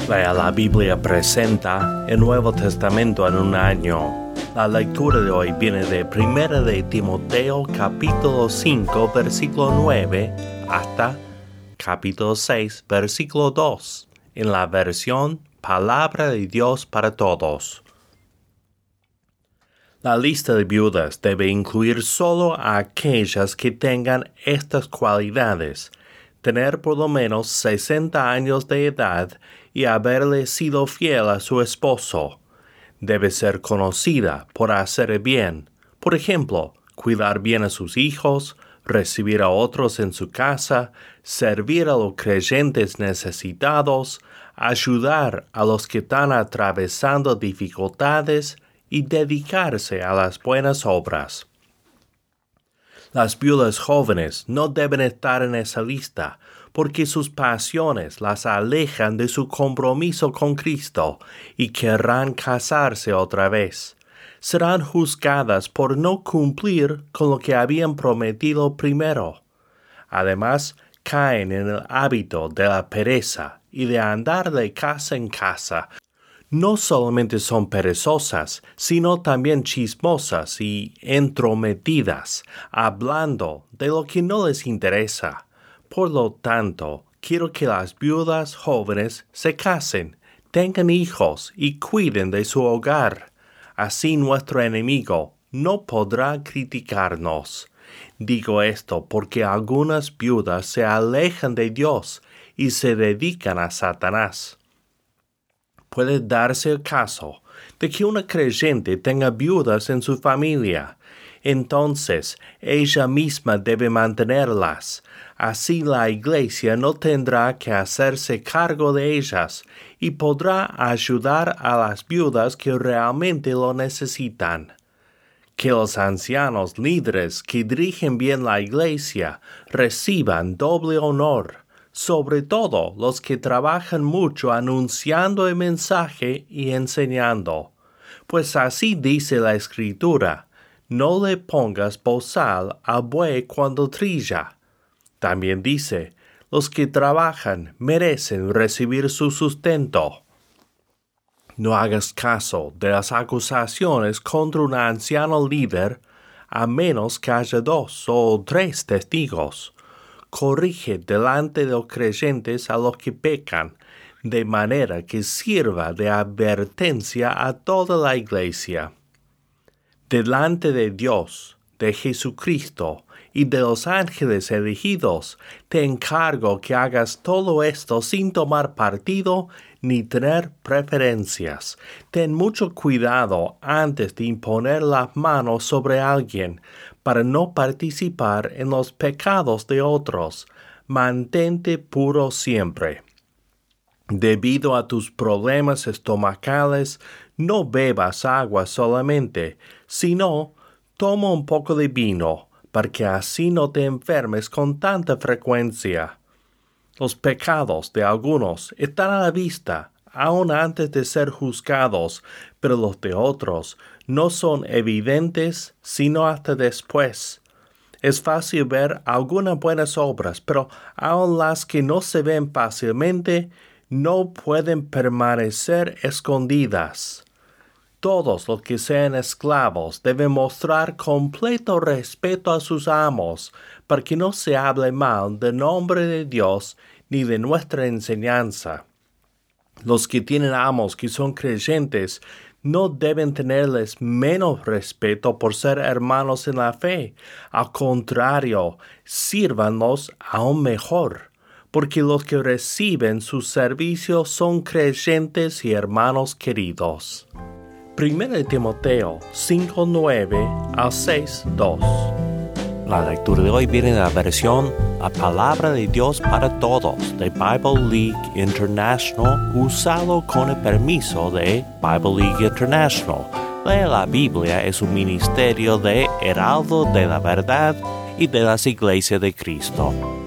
La Biblia presenta el Nuevo Testamento en un año. La lectura de hoy viene de 1 de Timoteo capítulo 5 versículo 9 hasta capítulo 6 versículo 2 en la versión Palabra de Dios para Todos. La lista de viudas debe incluir solo a aquellas que tengan estas cualidades: tener por lo menos 60 años de edad y haberle sido fiel a su esposo. Debe ser conocida por hacer el bien, por ejemplo, cuidar bien a sus hijos, recibir a otros en su casa, servir a los creyentes necesitados, ayudar a los que están atravesando dificultades y dedicarse a las buenas obras. Las viudas jóvenes no deben estar en esa lista, porque sus pasiones las alejan de su compromiso con Cristo y querrán casarse otra vez. Serán juzgadas por no cumplir con lo que habían prometido primero. Además, caen en el hábito de la pereza y de andar de casa en casa. No solamente son perezosas, sino también chismosas y entrometidas, hablando de lo que no les interesa. Por lo tanto, quiero que las viudas jóvenes se casen, tengan hijos y cuiden de su hogar. Así nuestro enemigo no podrá criticarnos. Digo esto porque algunas viudas se alejan de Dios y se dedican a Satanás. Puede darse el caso de que una creyente tenga viudas en su familia. Entonces, ella misma debe mantenerlas. Así la iglesia no tendrá que hacerse cargo de ellas y podrá ayudar a las viudas que realmente lo necesitan. Que los ancianos líderes que dirigen bien la iglesia reciban doble honor, sobre todo los que trabajan mucho anunciando el mensaje y enseñando. Pues así dice la Escritura: no le pongas bozal al buey cuando trilla. También dice: los que trabajan merecen recibir su sustento. No hagas caso de las acusaciones contra un anciano líder, a menos que haya 2 o 3 testigos. Corrige delante de los creyentes a los que pecan, de manera que sirva de advertencia a toda la iglesia. Delante de Dios, de Jesucristo y de los ángeles elegidos, te encargo que hagas todo esto sin tomar partido ni tener preferencias. Ten mucho cuidado antes de imponer las manos sobre alguien, para no participar en los pecados de otros. Mantente puro siempre. Debido a tus problemas estomacales, no bebas agua solamente, sino toma un poco de vino, para que así no te enfermes con tanta frecuencia. Los pecados de algunos están a la vista, aun antes de ser juzgados, pero los de otros no son evidentes sino hasta después. Es fácil ver algunas buenas obras, pero aun las que no se ven fácilmente no pueden permanecer escondidas. Todos los que sean esclavos deben mostrar completo respeto a sus amos, para que no se hable mal del nombre de Dios ni de nuestra enseñanza. Los que tienen amos que son creyentes no deben tenerles menos respeto por ser hermanos en la fe. Al contrario, sírvanlos aún mejor, porque los que reciben su servicio son creyentes y hermanos queridos. 1 Timoteo 5:9 al 6:2. La lectura de hoy viene de la versión La Palabra de Dios para Todos de Bible League International, usado con el permiso de Bible League International. Lee la Biblia es un ministerio de Heraldo de la Verdad y de las Iglesias de Cristo.